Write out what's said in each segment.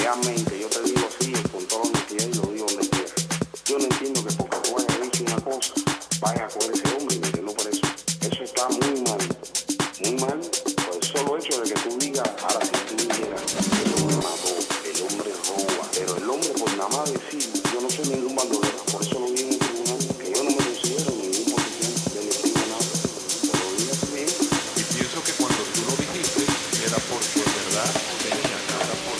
realmente yo te digo así, con toda honestidad y lo digo donde quiera. Yo no entiendo que porque tú hayas dicho una cosa, vaya a coger ese hombre y meterlo preso. Eso está muy mal, por el solo hecho de que tú digas, ahora si tú dijeras, el hombre mató, el hombre roba, pero el hombre por nada más decir, yo no soy ningún bandolero, por eso lo digo en el tribunal, que yo no me considero ningún policía del tribunal, te lo digo así bien. Y pienso que cuando tú lo dijiste, era porque de verdad tenía cara por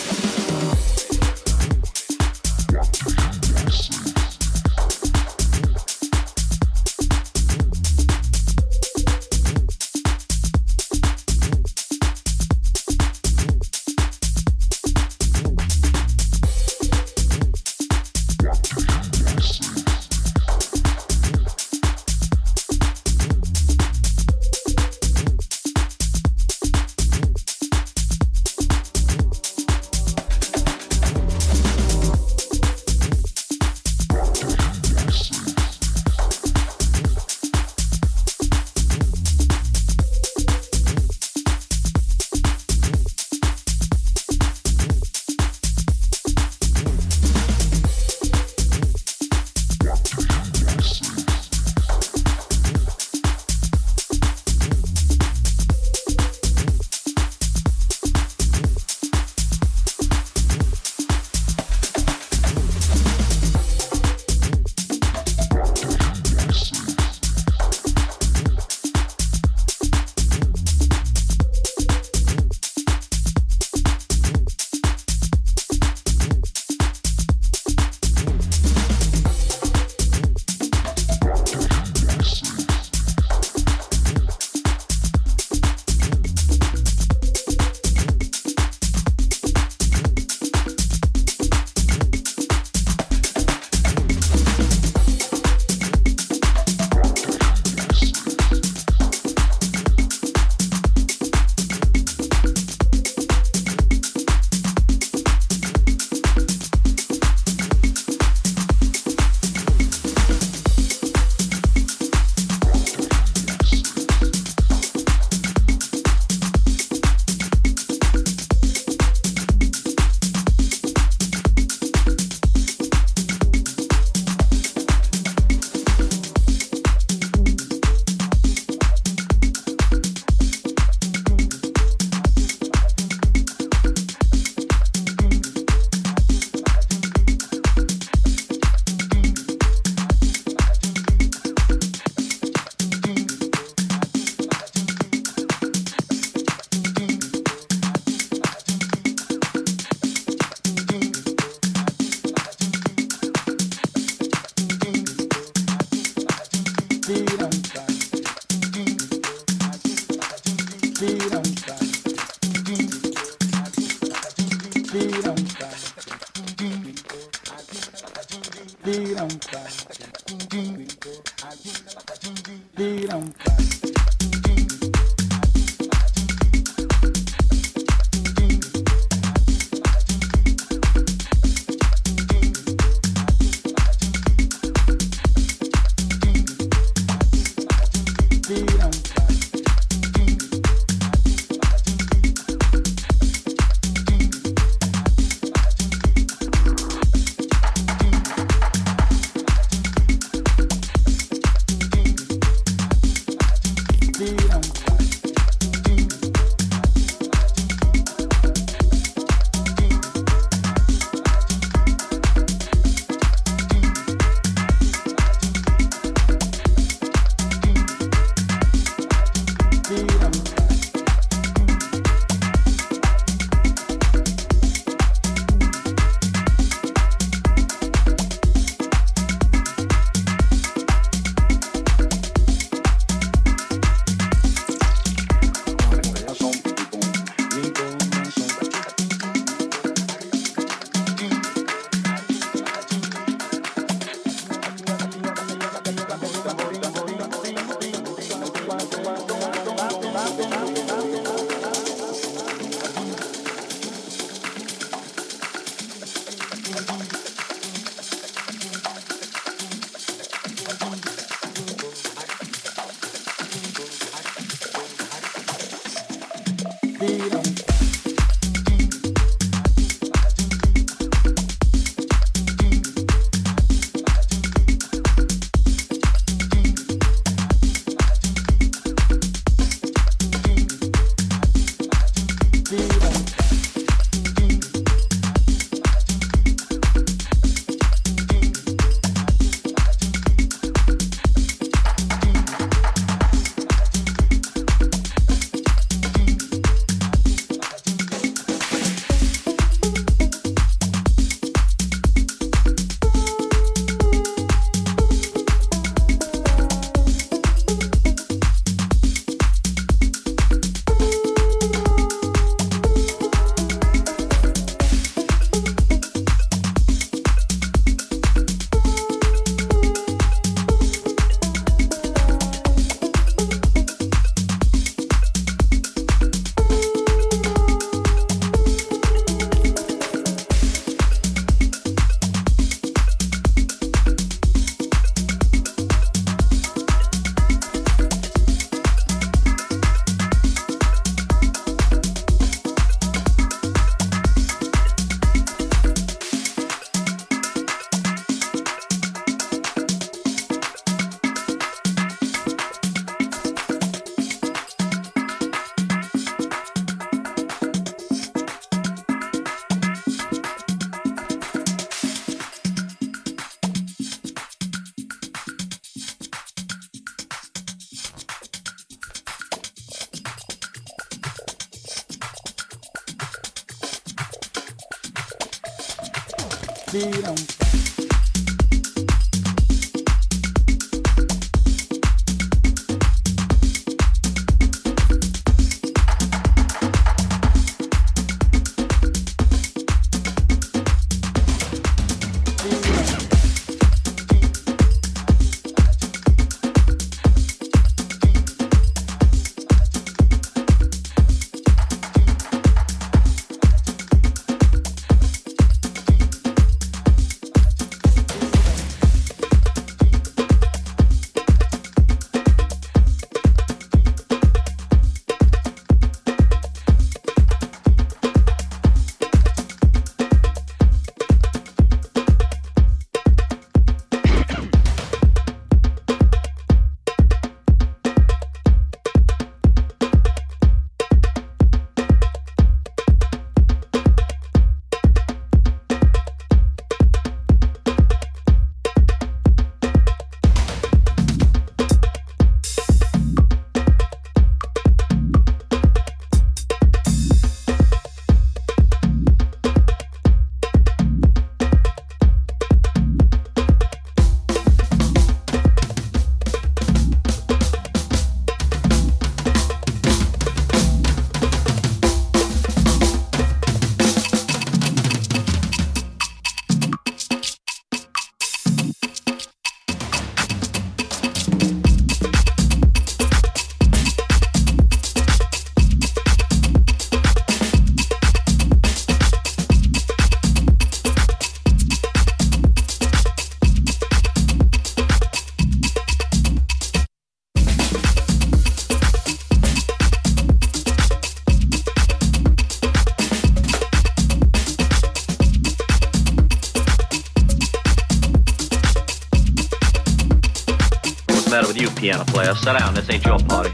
matter with you, piano player? Sit down, this ain't your party.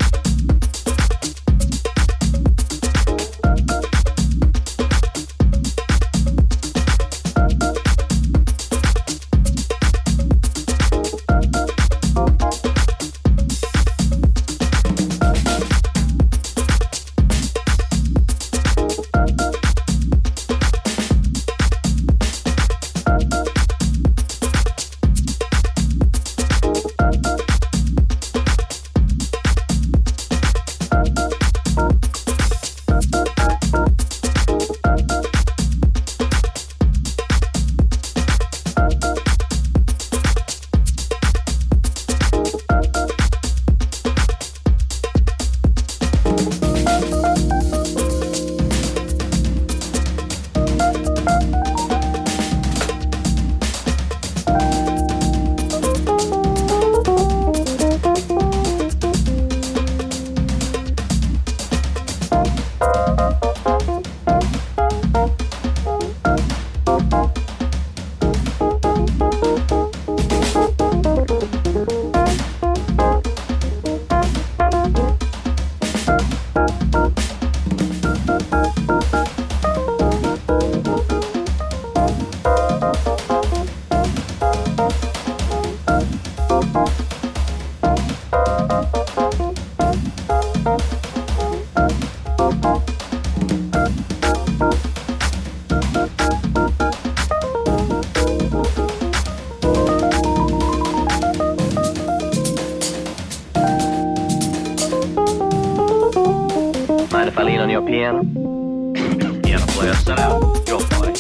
Mind if I lean on your piano? Piano player, sit down. Your party.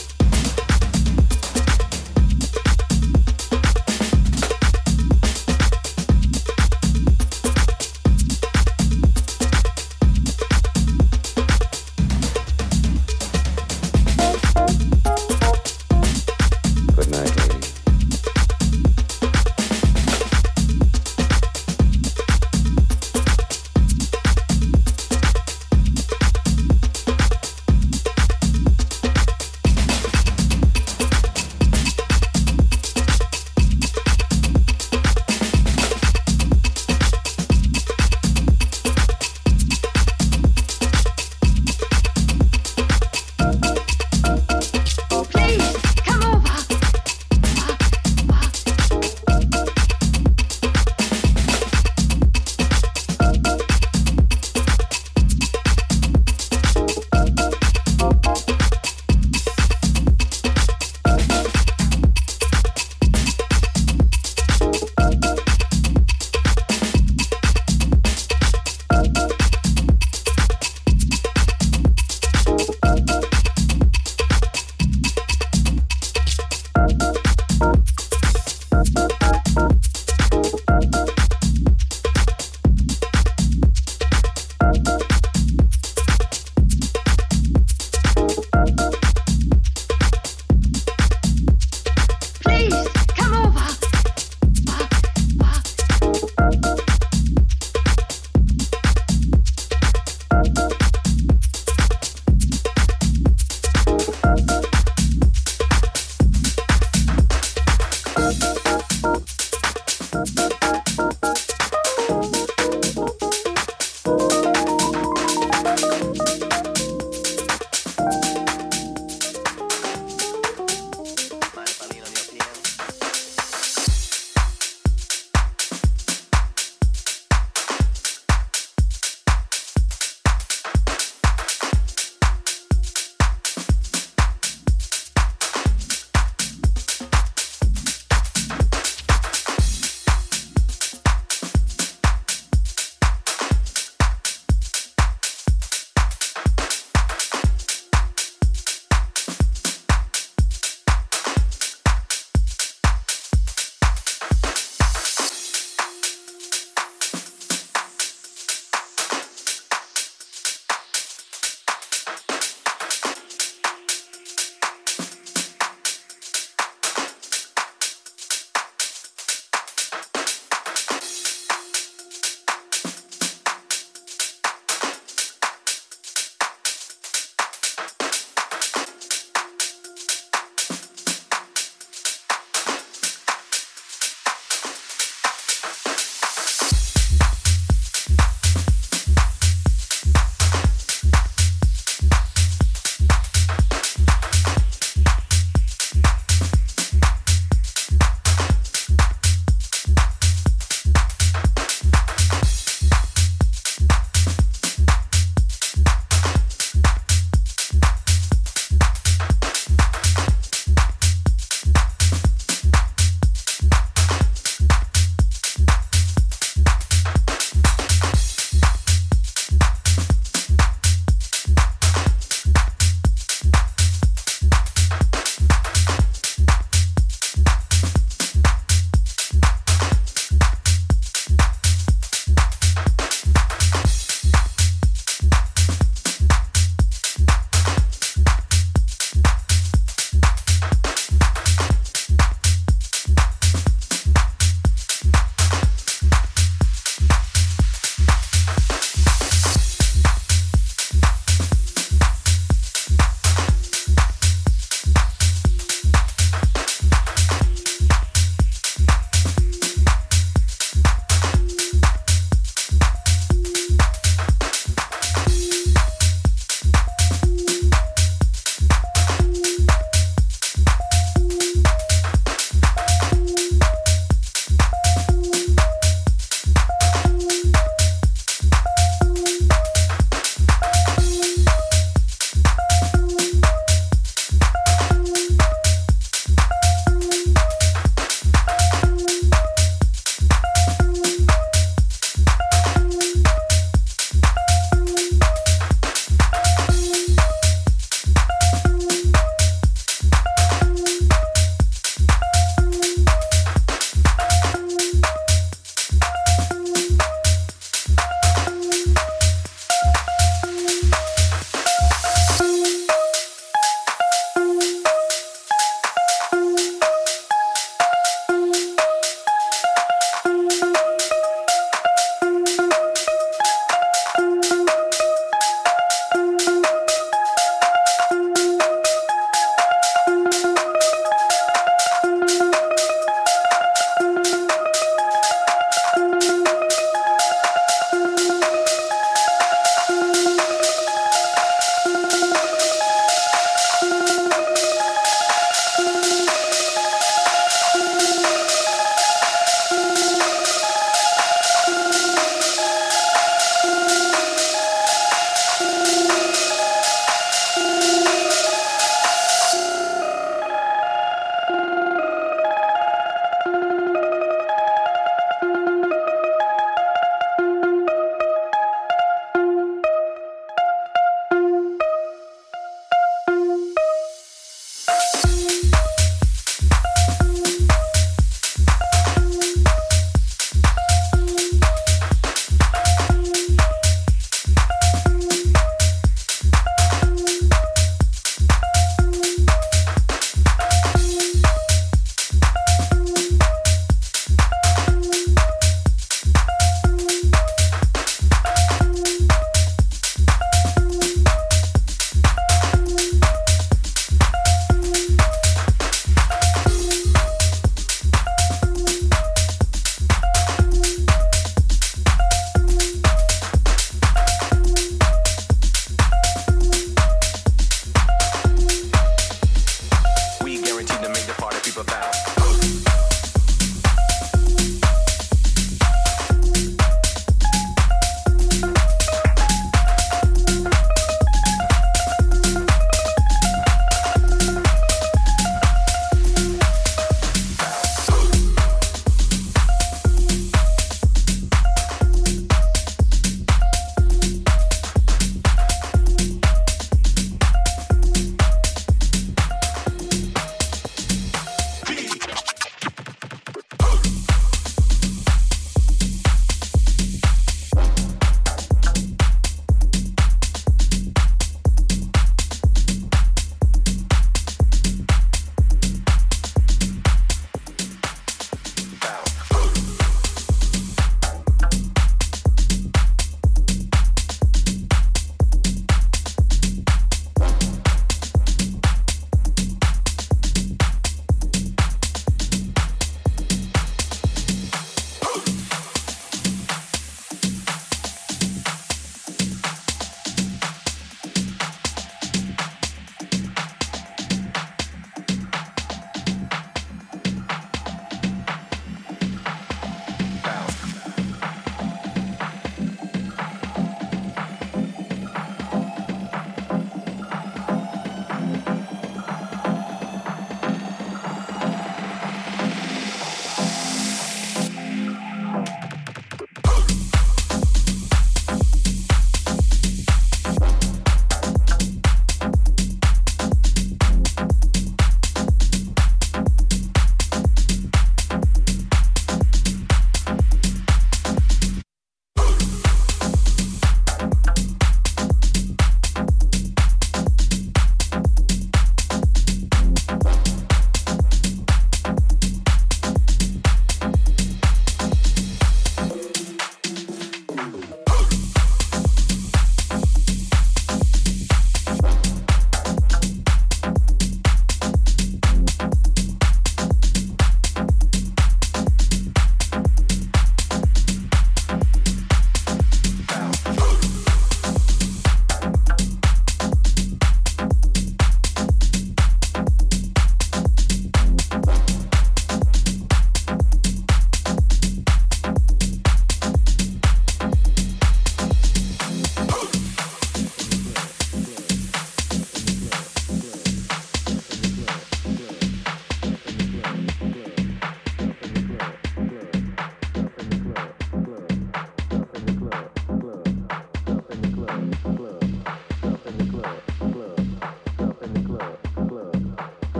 Good night, lady.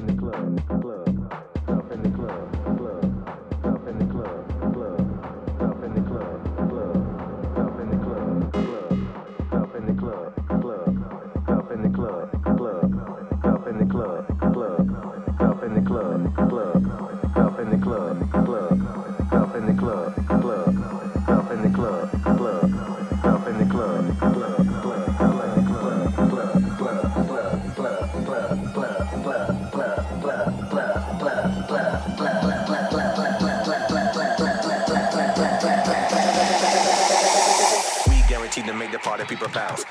To make the party people bounce.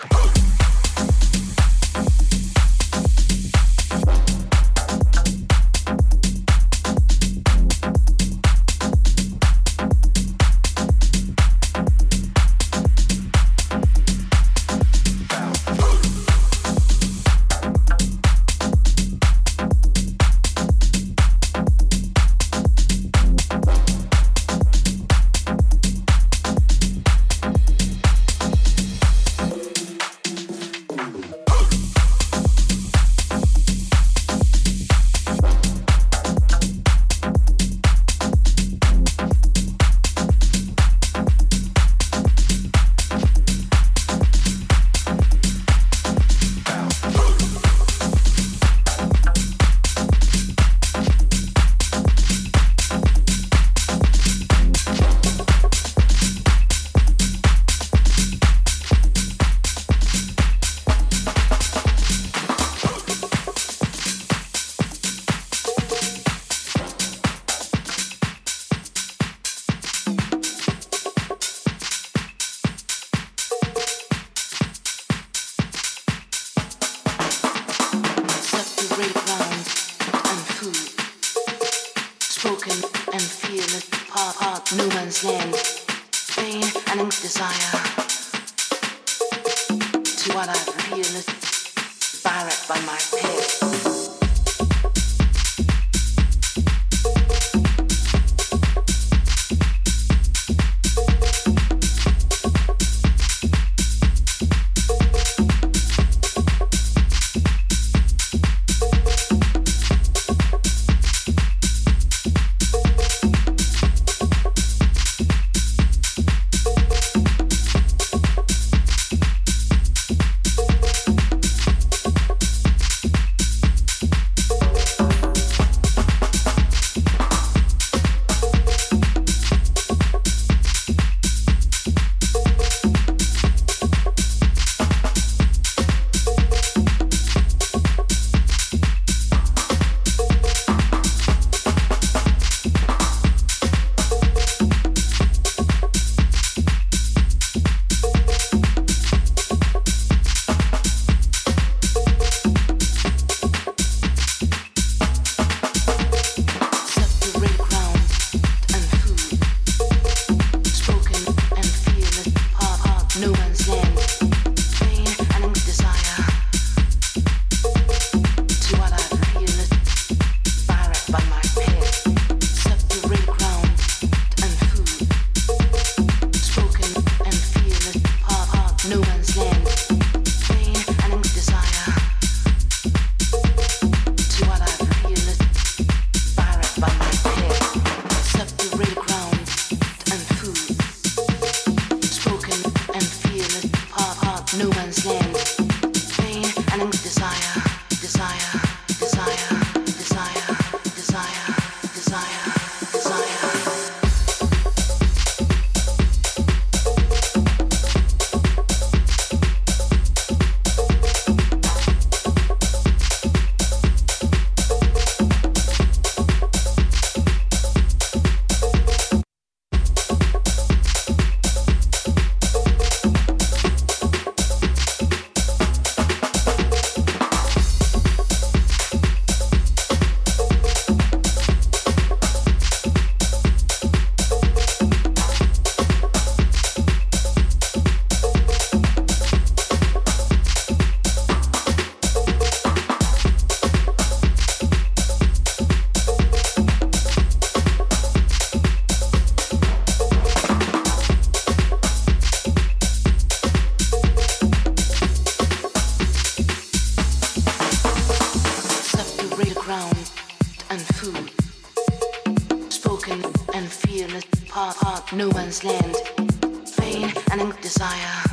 ground and food. Spoken and fearless, part no man's land. Vain and desire.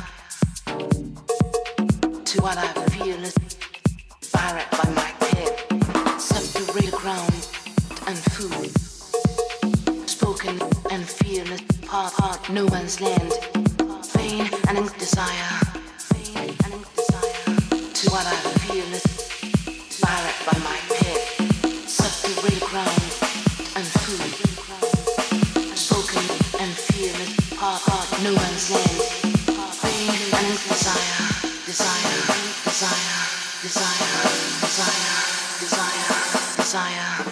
To what I fearless, barrack by my head. Separate ground and food. Spoken and fearless, part no man's land. Vain and desire. To what I fearless, barrack by my head. Separate ground and food. Spoken and fearless, part no man's land. Vain and desire, desire, desire, desire, desire, desire, desire.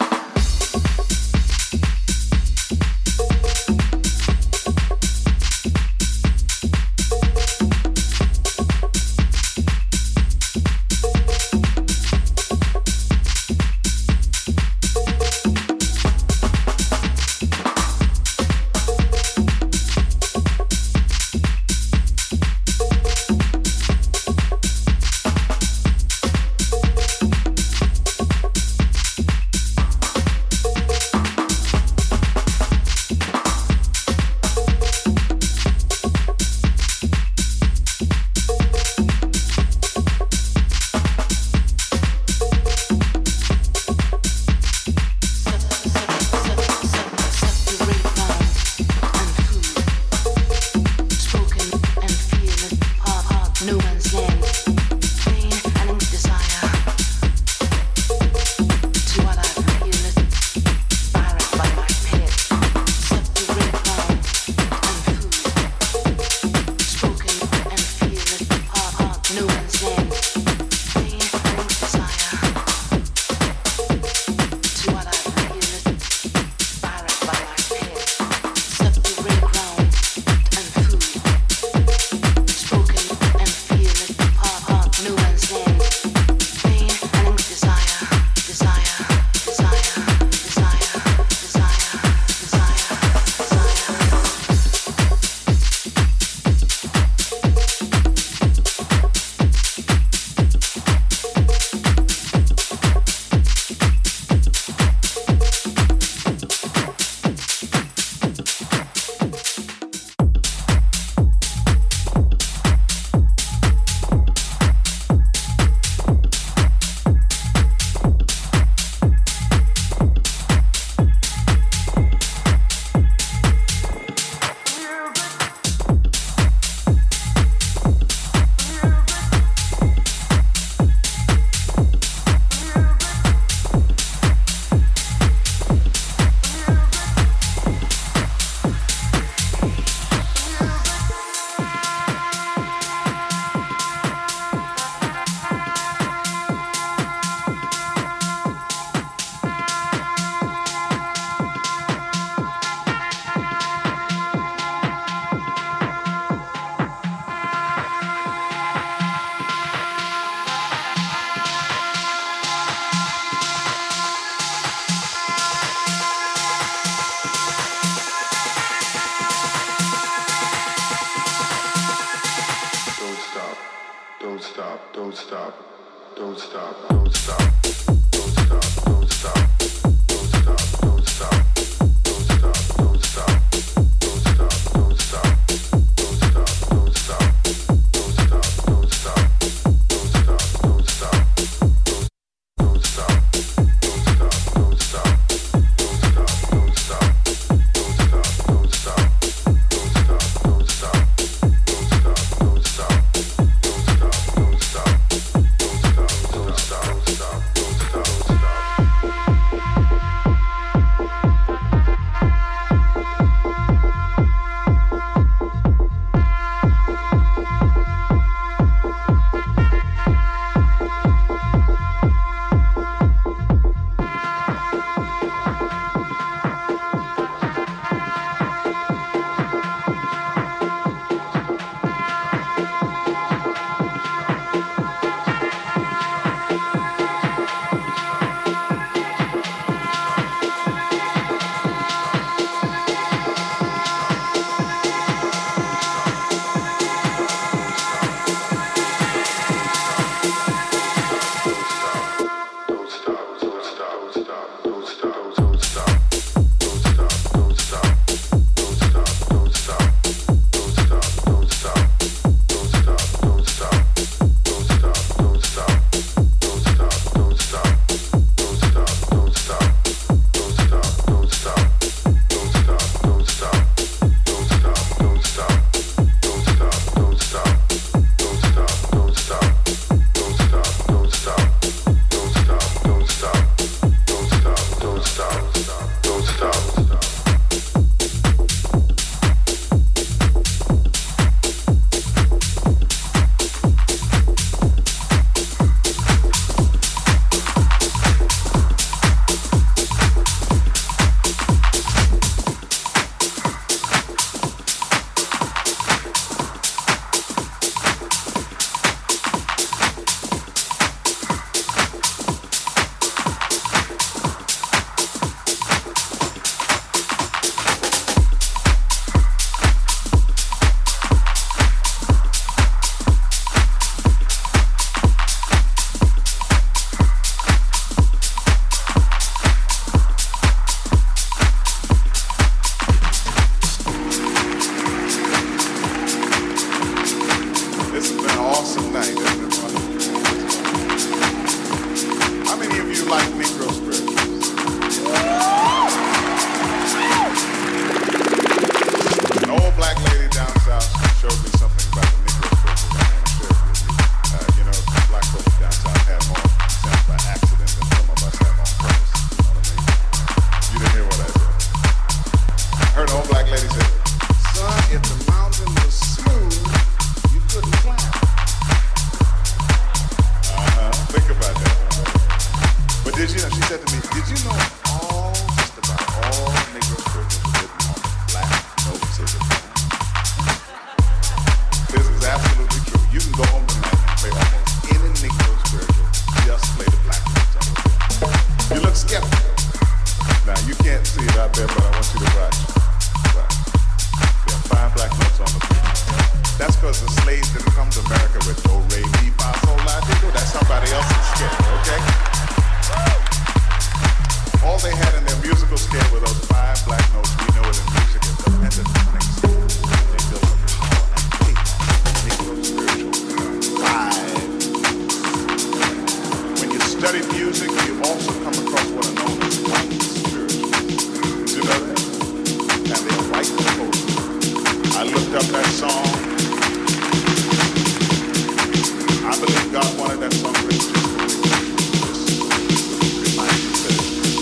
Don't stop. did you know just about all Negro spirituals are written on black notes of the pen? This is absolutely true. You can go home tonight and play almost any Negro spiritual, just play the black notes on the pen. You look skeptical. Now, you can't see it out there, but I want you to watch. There are 5 black notes on the pen. That's because the slaves didn't come to America with do, re, mi, fa, sol, la, ti, do. That's somebody else's scale, okay? All they had in their musical scale were those 5 black notes. We know it in music as the pentatonic scale. They built a power and faith on Negro spiritual. 5. When you study music, you also come across what are known as white spirituals. Did you know that? And they're white composers. I looked up that song. I believe God wanted that song written just for me. Just remind you that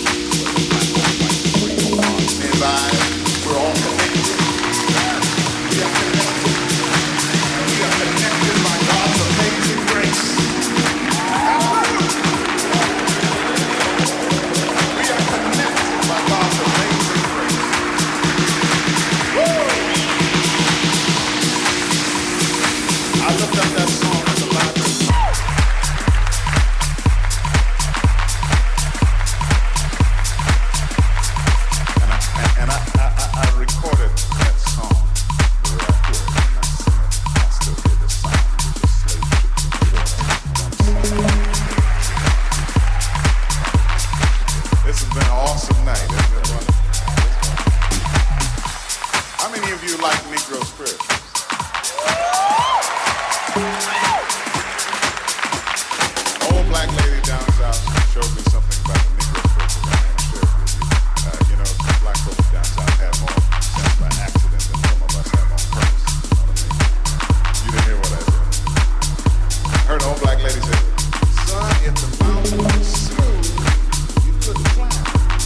and we're all connected. We are connected. And we are connected by God's amazing grace. Hallelujah. We are connected by God's amazing grace. Woo! I looked up that song at the library. And I recorded that song the way I hear it, and I sing it. I still hear the sound of the slave ships. This has been an awesome night, isn't it? How many of you like Negro spirituals? Old black lady down south showed me something about the Negro spirituals I want to share it with you. You know, black folks down south have more sense by accident than some of us have on purpose. You know what I mean? You didn't hear what I said. I heard an old black lady say, son, if the mountain was smooth, you couldn't climb.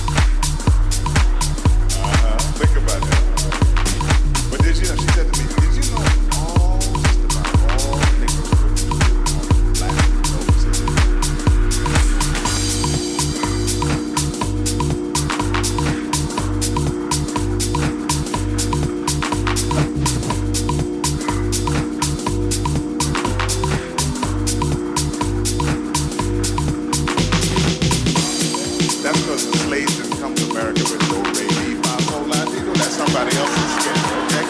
Think about that. But did you know, she said to me, did you know just about all Negro spirituals on black notes of the pen? That's because the slaves didn't come to America with do, re, mi, fa, sol, la, ti, do. That's somebody else's scale, okay?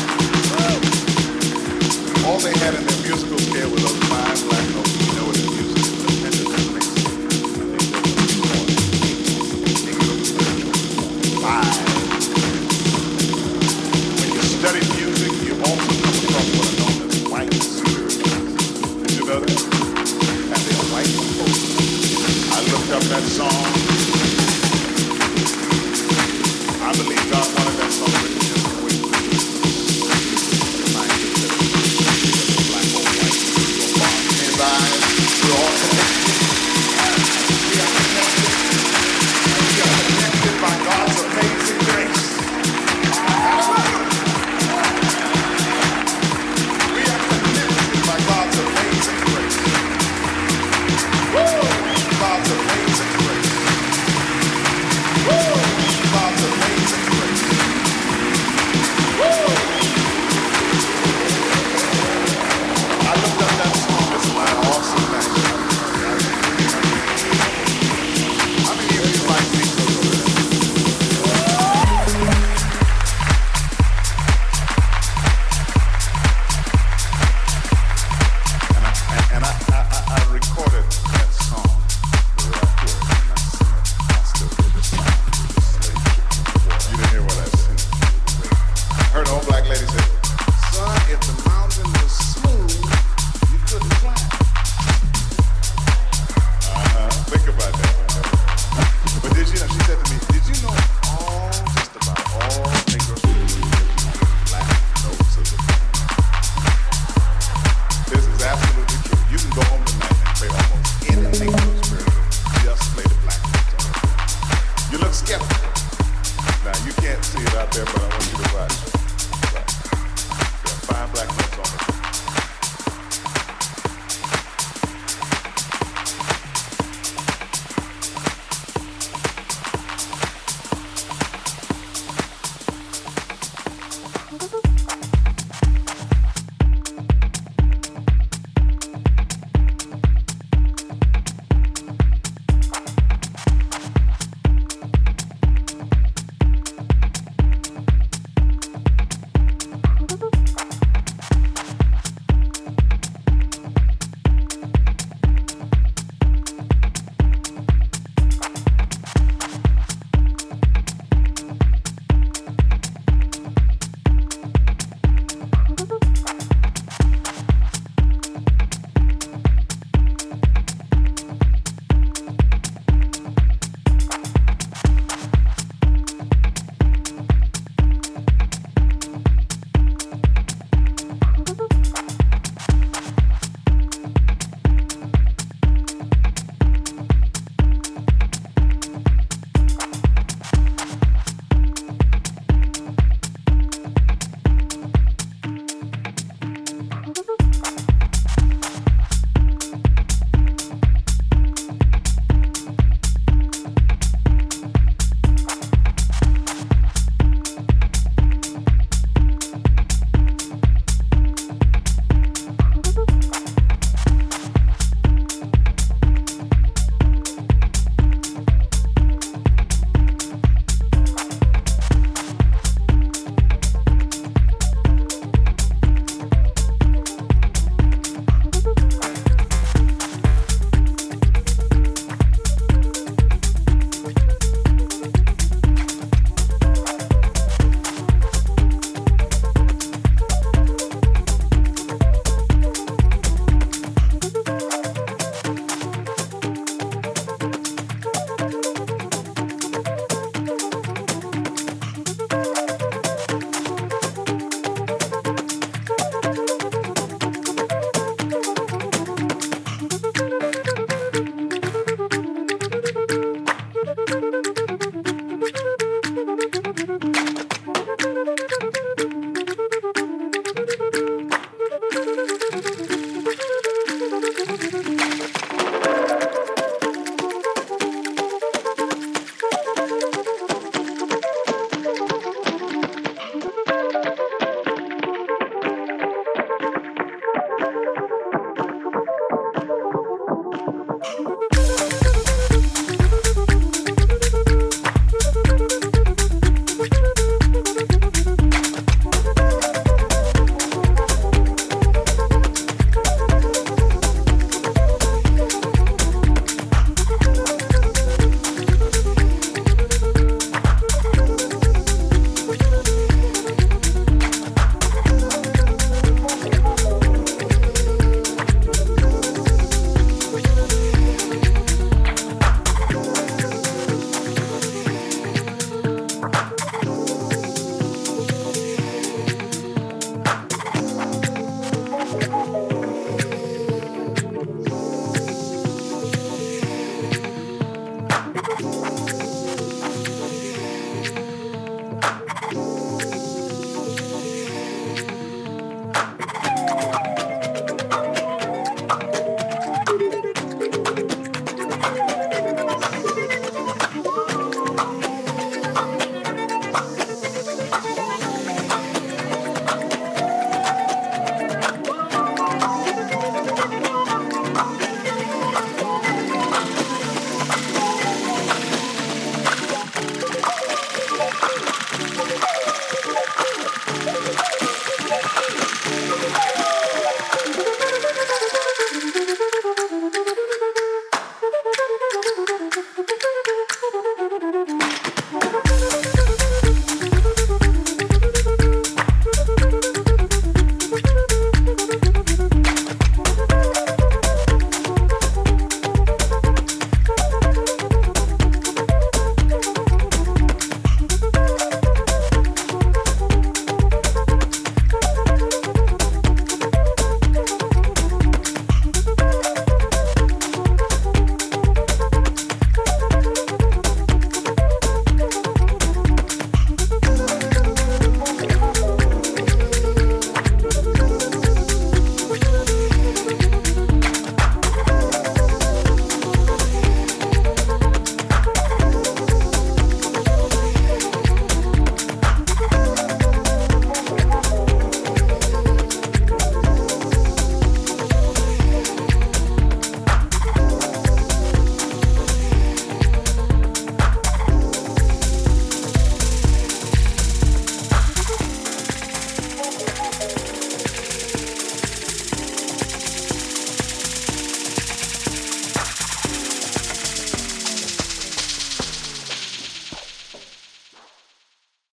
All they had in their musical scale were those 5 black notes. We know it in music as the pentatonic scale. And they built a power and faith on Negro spiritual. 5. When you study music, you also come across what are known as white spirituals. Did you know that? And they are white composers. I looked up that song. I believe God wanted that song written just for me. Remind you that it's black or white. And we're all connected. We are connected. And we are connected by God's amazing grace. Hallelujah. We are connected by God's amazing grace. Woo! God's amazing grace. Woo! God's amazing grace. Woo! I looked up that song. It's an awesome night. How many of you like Negro spirituals? And I recorded that song the way I hear it, and I sing it. I still hear the sound of the slave ships. You didn't hear what I said. I heard an old black lady say, son, if the mountain was smooth, you couldn't climb. Think about that. But did you know, she said to me, did you know just about all Negro spirituals on black notes of the pen? This is absolutely true. You can go home tonight and play almost any Negro spiritual, just play the black notes on the pen. You look skeptical. Now, you can't see it out there, but I want you to watch. There are 5 black notes on the pen.